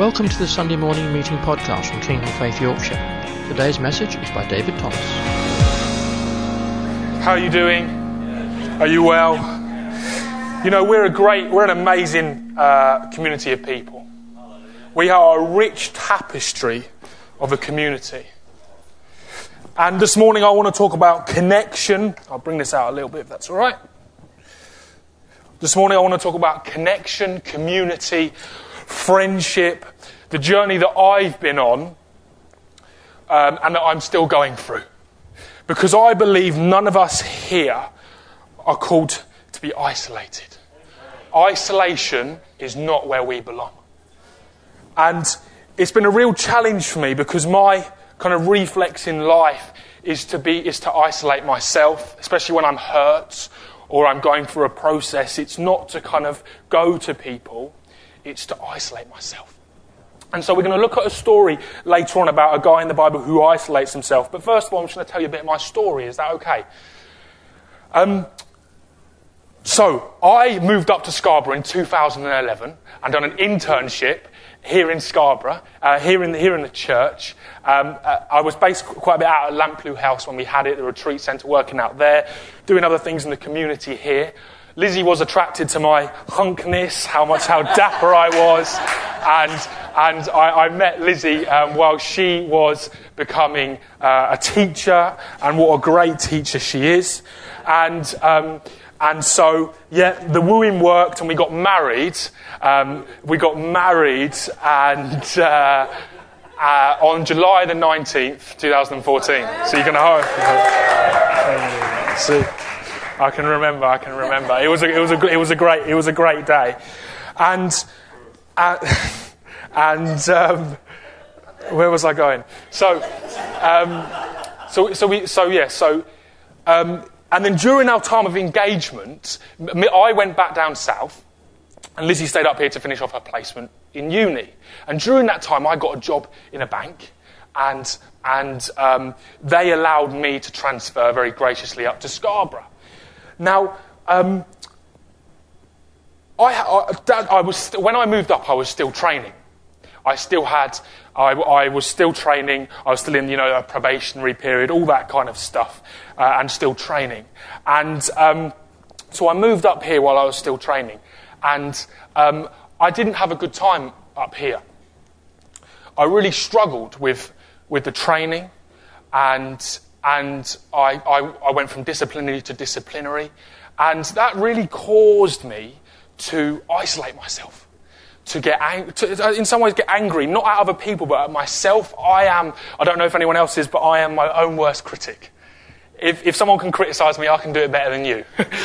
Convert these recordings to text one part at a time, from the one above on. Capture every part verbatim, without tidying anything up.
Welcome to the Sunday morning meeting podcast from Kingdom Faith Yorkshire. Today's message is by David Thomas. How are you doing? Are you well? You know, we're a great, we're an amazing uh, community of people. We are a rich tapestry of a community. And this morning I want to talk about connection. I'll bring this out a little bit if that's all right. This morning I want to talk about connection, community, friendship, the journey that I've been on um, and that I'm still going through. Because I believe none of us here are called to be isolated. Isolation is not where we belong. And it's been a real challenge for me because my kind of reflex in life is to be is to isolate myself, especially when I'm hurt or I'm going through a process. It's not to kind of go to people. It's to isolate myself. And so we're going to look at a story later on about a guy in the Bible who isolates himself. But first of all, I'm just going to tell you a bit of my story. Is that okay? Um, so I moved up to Scarborough in two thousand eleven and done an internship here in Scarborough, uh, here in the, here in the church. Um, uh, I was based quite a bit out at Lamplugh House when we had it, the retreat centre, working out there, doing other things in the community here. Lizzie was attracted to my hunkness, how much, how dapper I was, and and I, I met Lizzie um, while she was becoming uh, a teacher, and what a great teacher she is, and um, and so yeah, the wooing worked, and we got married. Um, we got married, and uh, uh, on July the nineteenth, twenty fourteen. So you can hope. See. I can remember. I can remember. It was a, it was a, it was a great, it was a great day, and uh, and um, where was I going? So, um, so, so we, so yeah, so, um, and then during our time of engagement, I went back down south, and Lizzie stayed up here to finish off her placement in uni. And during that time, I got a job in a bank, and and um, they allowed me to transfer very graciously up to Scarborough. Now, um, I, I, Dad, I was st- when I moved up, I was still training. I still had, I, I was still training. I was still in, you know, a probationary period, all that kind of stuff, uh, and still training. And um, so I moved up here while I was still training, and um, I didn't have a good time up here. I really struggled with with the training, and. And I, I, I went from disciplinary to disciplinary. And that really caused me to isolate myself. To get ang- to, in some ways get angry, not at other people, but at myself. I am, I don't know if anyone else is, but I am my own worst critic. If, if someone can criticise me, I can do it better than you.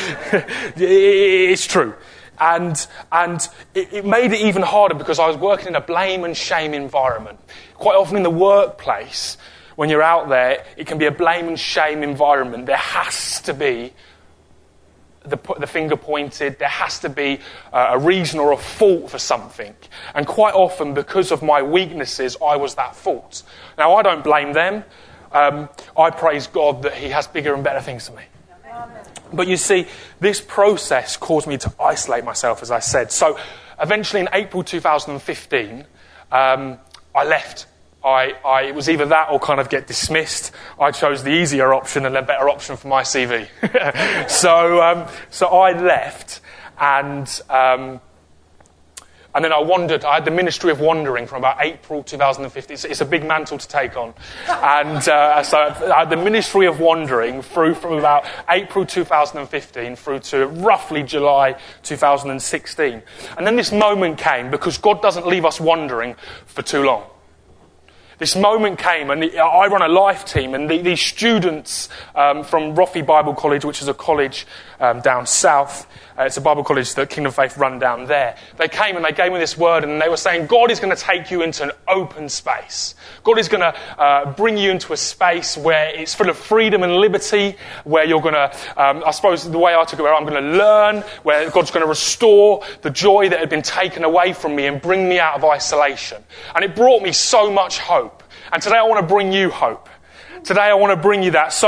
It's true. And and it, it made it even harder because I was working in a blame and shame environment. Quite often in the workplace, when you're out there, it can be a blame and shame environment. There has to be the, the finger pointed. There has to be uh, a reason or a fault for something. And quite often, because of my weaknesses, I was that fault. Now, I don't blame them. Um, I praise God that He has bigger and better things for me. But you see, this process caused me to isolate myself, as I said. So eventually, in April two thousand fifteen, um, I left. I, I, it was either that or kind of get dismissed. I chose the easier option and the better option for my C V. so, um, so I left, and um, and then I wandered. I had the ministry of wandering from about April two thousand fifteen. It's, it's a big mantle to take on, and uh, so I had the ministry of wandering through from about April two thousand fifteen through to roughly July two thousand sixteen. And then this moment came because God doesn't leave us wandering for too long. This moment came, and I run a life team, and the, these students um, from Roffey Bible College, which is a college um, down south, uh, it's a Bible college that Kingdom Faith run down there. They came and they gave me this word, and they were saying, God is going to take you into an open space. God is going to uh, bring you into a space where it's full of freedom and liberty, where you're going to, um, I suppose the way I took it, where I'm going to learn, where God's going to restore the joy that had been taken away from me and bring me out of isolation. And it brought me so much hope. And today I want to bring you hope. Today I want to bring you that. So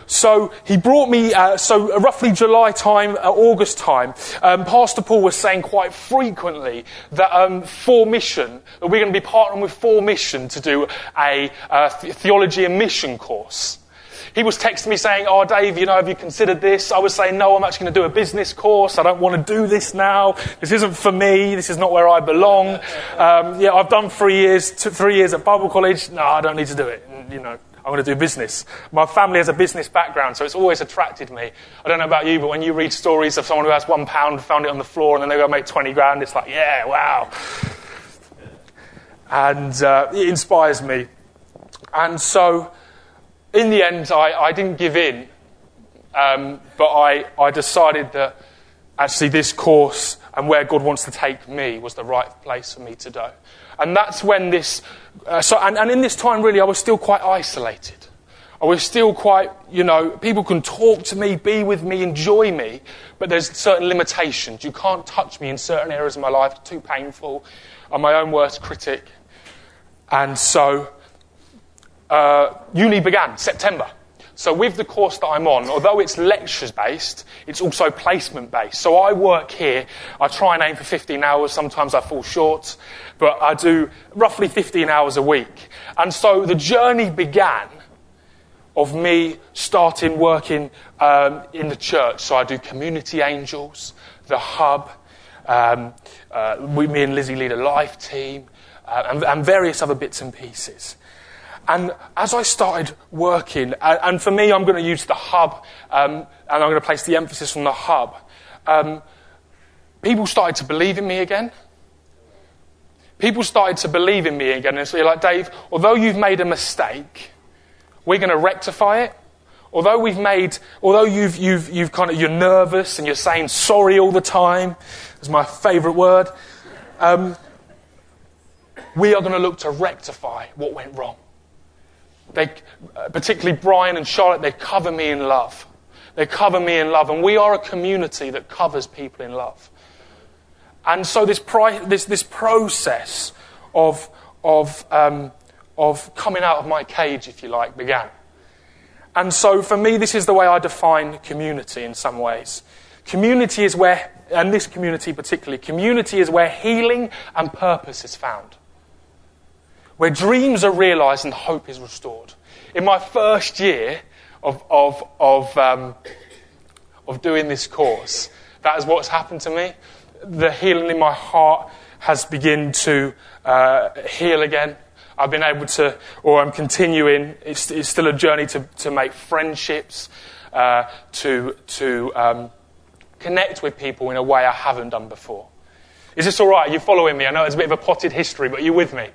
so he brought me, uh, so roughly July time, uh, August time, um, Pastor Paul was saying quite frequently that um, For Mission, that we're going to be partnering with For Mission to do a uh, th- theology and mission course. He was texting me saying, oh, Dave, you know, have you considered this? I was saying, no, I'm actually going to do a business course. I don't want to do this now. This isn't for me. This is not where I belong. Um, yeah, I've done three years, two, three years at Bible college. No, I don't need to do it. And, you know, I'm going to do business. My family has a business background, so it's always attracted me. I don't know about you, but when you read stories of someone who has one pound, found it on the floor, and then they go make twenty grand, it's like, yeah, wow. And uh, it inspires me. And so, in the end, I, I didn't give in, um, but I, I decided that actually this course and where God wants to take me was the right place for me to go. And that's when this, uh, so and, and in this time really I was still quite isolated. I was still quite, you know, people can talk to me, be with me, enjoy me, but there's certain limitations. You can't touch me in certain areas of my life, too painful. I'm my own worst critic. And so Uh, uni began, September. So with the course that I'm on, although it's lectures-based, it's also placement-based. So I work here, I try and aim for fifteen hours, sometimes I fall short, but I do roughly fifteen hours a week. And so the journey began of me starting working um, in the church. So I do Community Angels, the Hub, um, uh, we, me and Lizzie lead a life team, uh, and, and various other bits and pieces. And as I started working, and for me, I'm going to use the Hub, um, and I'm going to place the emphasis on the Hub, um, people started to believe in me again. People started to believe in me again, and so you're like, Dave, although you've made a mistake, we're going to rectify it. Although we've made, although you've you've you've kind of you're nervous and you're saying sorry all the time, is my favourite word. Um, we are going to look to rectify what went wrong. They, particularly Brian and Charlotte, they cover me in love. They cover me in love, and we are a community that covers people in love. And so this pri- this this process of of um, of coming out of my cage, if you like, began. And so for me, this is the way I define community in some ways. Community is where, and this community particularly, community is where healing and purpose is found. Where dreams are realised and hope is restored. In my first year of of of, um, of doing this course, that is what's happened to me. The healing in my heart has begun to uh, heal again. I've been able to, or I'm continuing. It's, it's still a journey to to make friendships, uh, to to um, connect with people in a way I haven't done before. Is this all right? Are you following me? I know it's a bit of a potted history, but are you with me?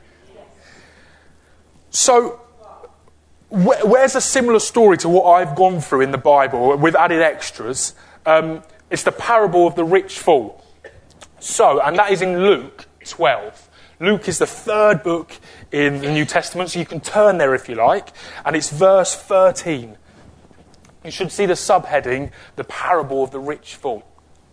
So, wh- where's a similar story to what I've gone through in the Bible with added extras? Um, it's the parable of the rich fool. So, and that is in Luke twelve. Luke is the third book in the New Testament, so you can turn there if you like, and it's verse thirteen. You should see the subheading, the parable of the rich fool.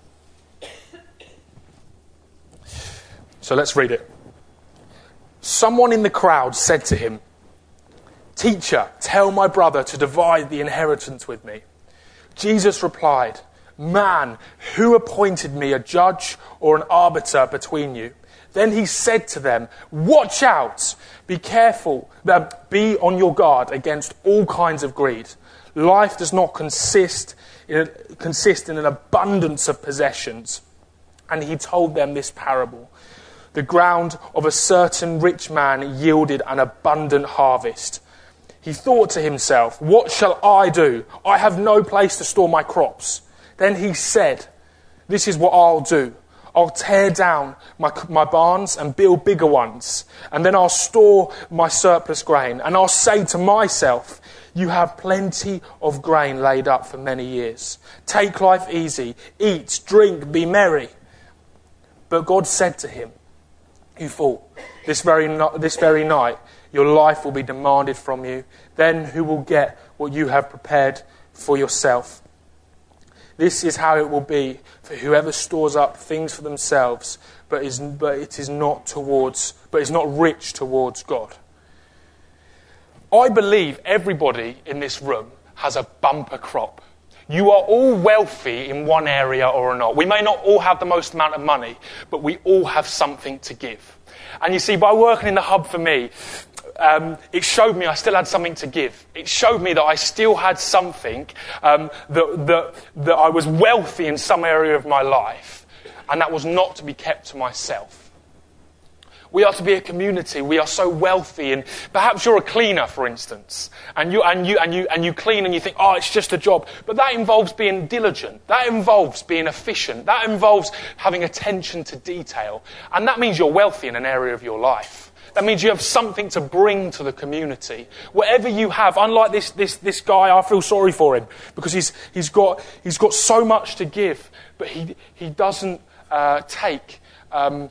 So let's read it. Someone in the crowd said to him, "Teacher, tell my brother to divide the inheritance with me." Jesus replied, "Man, who appointed me a judge or an arbiter between you?" Then he said to them, "Watch out, be careful, uh, be on your guard against all kinds of greed. Life does not consist in, consist in an abundance of possessions." And he told them this parable. The ground of a certain rich man yielded an abundant harvest. He thought to himself, "What shall I do? I have no place to store my crops." Then he said, "This is what I'll do. I'll tear down my, my barns and build bigger ones, and then I'll store my surplus grain. And I'll say to myself, you have plenty of grain laid up for many years. Take life easy, eat, drink, be merry." But God said to him, "You fool, this very, no- this very night your life will be demanded from you. Then who will get what you have prepared for yourself? This is how it will be for whoever stores up things for themselves, but is but it is not towards, but is not rich towards God." I believe everybody in this room has a bumper crop. You are all wealthy in one area or another. We may not all have the most amount of money, but we all have something to give. And you see, by working in the hub for me, um, it showed me I still had something to give. It showed me that I still had something, um, that, that, that I was wealthy in some area of my life, and that was not to be kept to myself. We are to be a community. We are so wealthy, and perhaps you're a cleaner, for instance, and you and you and you and you clean, and you think, oh, it's just a job. But that involves being diligent. That involves being efficient. That involves having attention to detail, and that means you're wealthy in an area of your life. That means you have something to bring to the community. Whatever you have, unlike this this this guy, I feel sorry for him because he's he's got he's got so much to give, but he he doesn't uh, take. Um,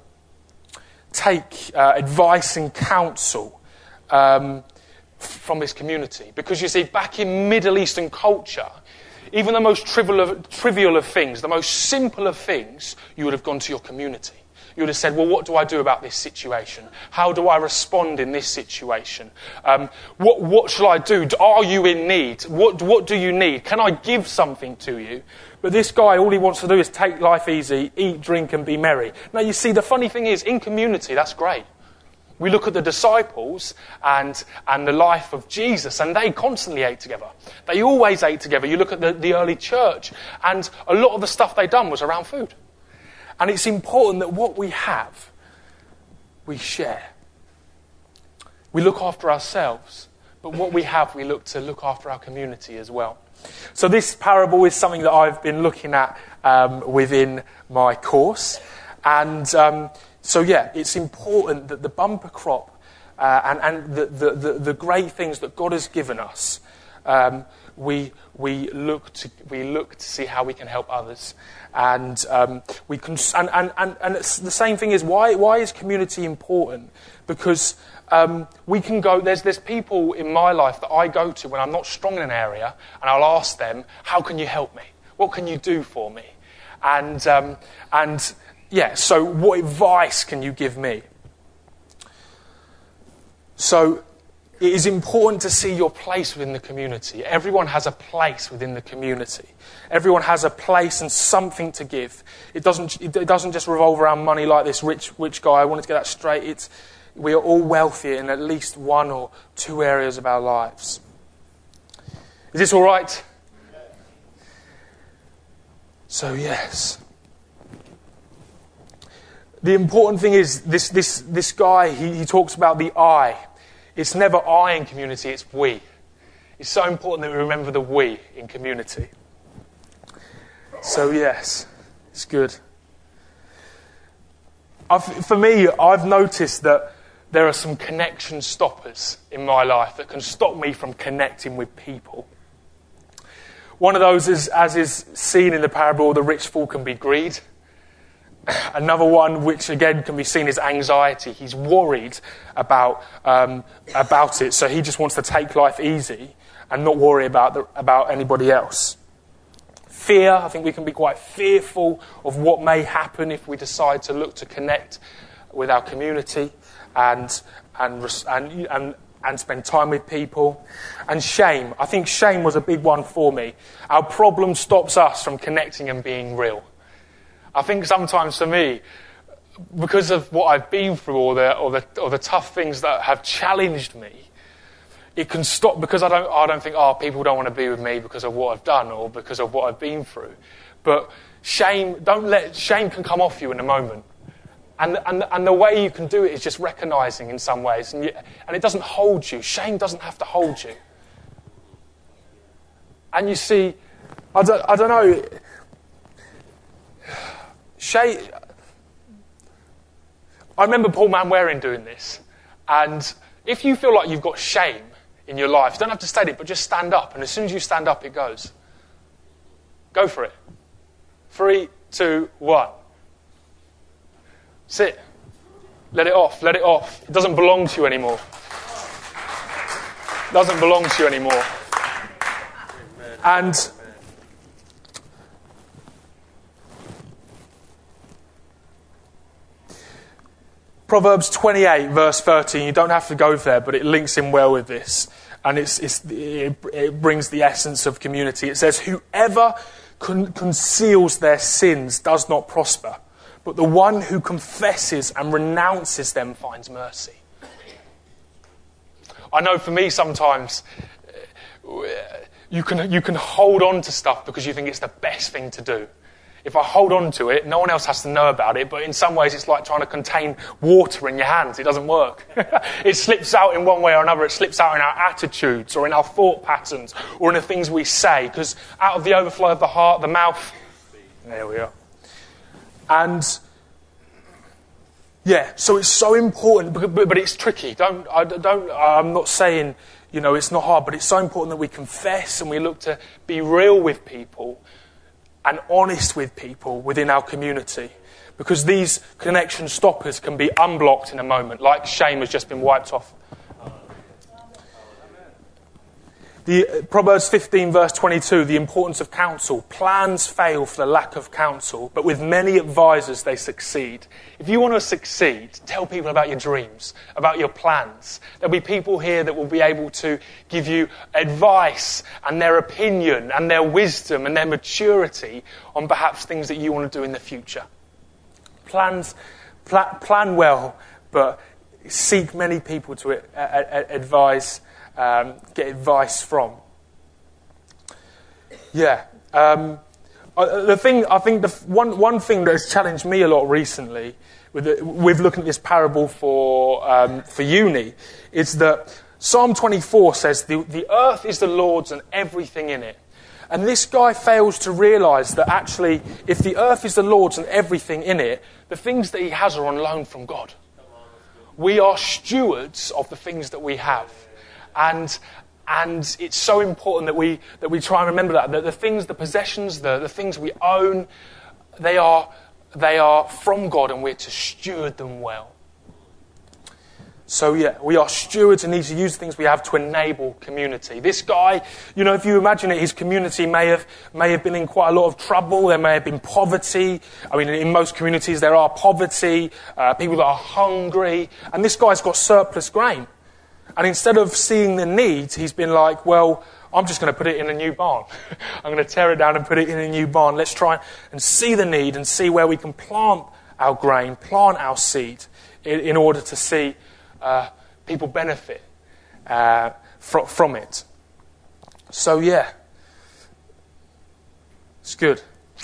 take uh, advice and counsel um, from this community. Because you see, back in Middle Eastern culture, even the most trivial of, trivial of things, the most simple of things, you would have gone to your community. You would have said, well, what do I do about this situation? How do I respond in this situation? Um, what, what shall I do? Are you in need? What, what do you need? Can I give something to you? But this guy, all he wants to do is take life easy, eat, drink, and be merry. Now, you see, the funny thing is, in community, that's great. We look at the disciples and and the life of Jesus, and they constantly ate together. They always ate together. You look at the, the early church, and a lot of the stuff they done was around food. And it's important that what we have, we share. We look after ourselves, but what we have, we look to look after our community as well. So this parable is something that I've been looking at um, within my course. And um, so, yeah, it's important that the bumper crop uh, and, and the, the, the, the great things that God has given us, um, we we look to we look to see how we can help others. And um, we can, and, and, and, and it's the same thing is why why is community important? Because um, we can go. There's there's people in my life that I go to when I'm not strong in an area, and I'll ask them, "How can you help me? What can you do for me?" And um, and yeah, so what advice can you give me? So it is important to see your place within the community. Everyone has a place within the community. Everyone has a place and something to give. It doesn't it doesn't just revolve around money like this rich rich guy. I wanted to get that straight. It's we are all wealthy in at least one or two areas of our lives. Is this all right? So yes. The important thing is this this this guy, he, he talks about the I. It's never I in community, it's we. It's so important that we remember the we in community. So yes, it's good. I've, for me, I've noticed that there are some connection stoppers in my life that can stop me from connecting with people. One of those is, as is seen in the parable, the rich fool can be greed. Another one, which again can be seen as anxiety. He's worried about um, about it, so he just wants to take life easy and not worry about the, about anybody else. Fear, I think we can be quite fearful of what may happen if we decide to look to connect with our community and and and and, and spend time with people. And shame, I think shame was a big one for me. Our problem stops us from connecting and being real. I think sometimes for me, because of what I've been through or the or the or the tough things that have challenged me, it can stop because I don't I don't think, oh, people don't want to be with me because of what I've done or because of what I've been through. But shame, don't let shame can come off you in a moment. And and and the way you can do it is just recognizing in some ways, and you, and it doesn't hold you. Shame doesn't have to hold you. And you see, I don't I don't know. Shame. I remember Paul Manwaring doing this, and if you feel like you've got shame in your life, you don't have to state it, but just stand up, and as soon as you stand up, it goes. Go for it. Three, two, one. Sit. Let it off. Let it off. It doesn't belong to you anymore. It doesn't belong to you anymore. And Proverbs twenty-eight, verse thirteen, you don't have to go there, but it links in well with this. And it's, it's, it, it brings the essence of community. It says, whoever con- conceals their sins does not prosper, but the one who confesses and renounces them finds mercy. I know for me sometimes you can, you can hold on to stuff because you think it's the best thing to do. If I hold on to it, no one else has to know about it, but in some ways it's like trying to contain water in your hands. It doesn't work. It slips out in one way or another. It slips out in our attitudes or in our thought patterns or in the things we say, because out of the overflow of the heart, the mouth... There we are. And, yeah, so it's so important, but, but, but it's tricky. Don't, I, don't, I'm not saying, you know, it's not hard, but it's so important that we confess and we look to be real with people and honest with people within our community. Because these connection stoppers can be unblocked in a moment, like shame has just been wiped off. The uh, Proverbs fifteen verse twenty-two, the importance of counsel. Plans fail for the lack of counsel, but with many advisors they succeed. If you want to succeed, tell people about your dreams, about your plans. There'll be people here that will be able to give you advice and their opinion and their wisdom and their maturity on perhaps things that you want to do in the future. Plans, pl- plan well, but seek many people to uh, uh, advise Um, get advice from. Yeah. Um, uh, the thing, I think the one one thing that has challenged me a lot recently with the, with looking at this parable for um, for uni is that Psalm twenty-four says the, the earth is the Lord's and everything in it. And this guy fails to realise that actually if the earth is the Lord's and everything in it, the things that he has are on loan from God. We are stewards of the things that we have. And and it's so important that we that we try and remember that, that the things, the possessions, the, the things we own, they are they are from God and we're to steward them well. So yeah, we are stewards and need to use the things we have to enable community. This guy, you know, if you imagine it, his community may have may have been in quite a lot of trouble. There may have been poverty. I mean, in most communities there are poverty, uh, people that are hungry, and this guy's got surplus grain. And instead of seeing the need, he's been like, well, I'm just going to put it in a new barn. I'm going to tear it down and put it in a new barn. Let's try and see the need and see where we can plant our grain, plant our seed in, in order to see uh, people benefit uh, fr- from it. So, yeah, it's good.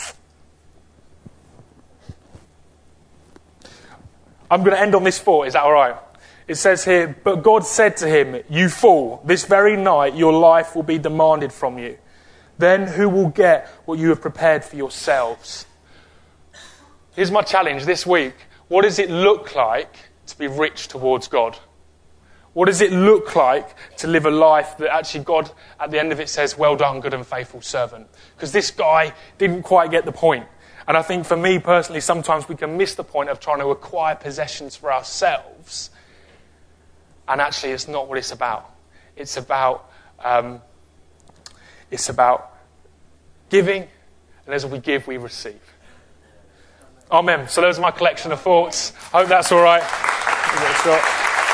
I'm going to end on this thought. Is that all right? It says here, but God said to him, you fool, this very night your life will be demanded from you. Then who will get what you have prepared for yourselves? Here's my challenge this week. What does it look like to be rich towards God? What does it look like to live a life that actually God, at the end of it, says, well done, good and faithful servant? Because this guy didn't quite get the point. And I think for me personally, sometimes we can miss the point of trying to acquire possessions for ourselves. And actually, it's not what it's about. It's about um, it's about giving, and as we give, we receive. Amen. So those are my collection of thoughts. I hope that's all right. Give it a shot.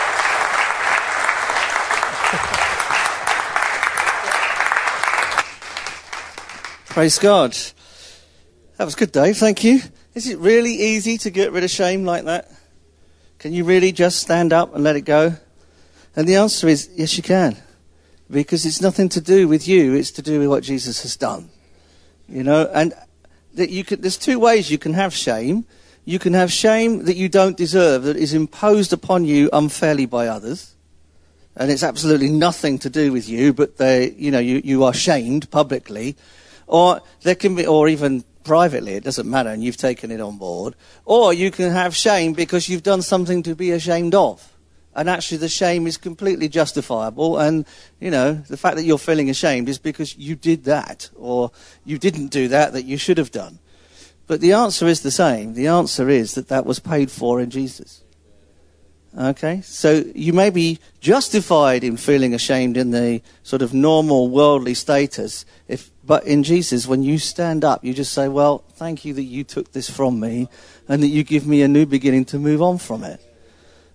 Praise God. That was good, Dave. Thank you. Is it really easy to get rid of shame like that? Can you really just stand up and let it go? And the answer is, yes, you can. Because it's nothing to do with you. It's to do with what Jesus has done. You know, and that you could, there's two ways you can have shame. You can have shame that you don't deserve, that is imposed upon you unfairly by others. And it's absolutely nothing to do with you, but they, you know, you, you are shamed publicly. Or there can be, or even privately, it doesn't matter, and you've taken it on board. Or you can have shame because you've done something to be ashamed of. And actually the shame is completely justifiable. And, you know, the fact that you're feeling ashamed is because you did that. Or you didn't do that that you should have done. But the answer is the same. The answer is that that was paid for in Jesus. Okay? So you may be justified in feeling ashamed in the sort of normal worldly status. If, but in Jesus, when you stand up, you just say, well, thank you that you took this from me and that you give me a new beginning to move on from it.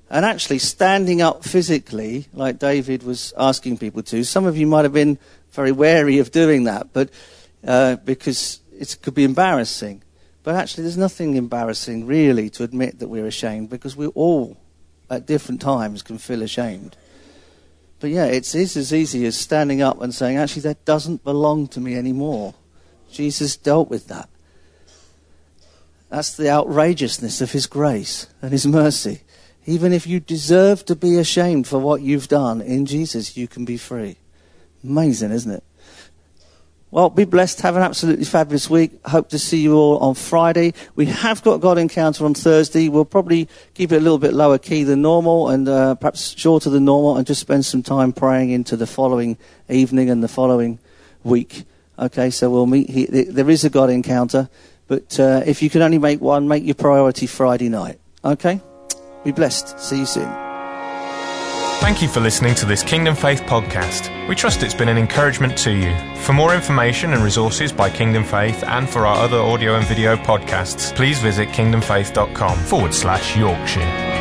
And actually standing up physically, like David was asking people to, some of you might have been very wary of doing that, but uh, because it could be embarrassing. But actually there's nothing embarrassing really to admit that we're ashamed, because we all at different times can feel ashamed. But yeah, it's, it's as easy as standing up and saying, actually that doesn't belong to me anymore. Jesus dealt with that. That's the outrageousness of his grace and his mercy. Even if you deserve to be ashamed for what you've done, in Jesus you can be free. Amazing, isn't it? Well, be blessed. Have an absolutely fabulous week. Hope to see you all on Friday. We have got God Encounter on Thursday. We'll probably keep it a little bit lower key than normal and uh, perhaps shorter than normal, and just spend some time praying into the following evening and the following week. Okay, so we'll meet here. There is a God Encounter, but uh, if you can only make one, make your priority Friday night. Okay? Be blessed. See you soon. Thank you for listening to this Kingdom Faith podcast. We trust it's been an encouragement to you. For more information and resources by Kingdom Faith, and for our other audio and video podcasts, please visit kingdomfaith.com forward slash Yorkshire.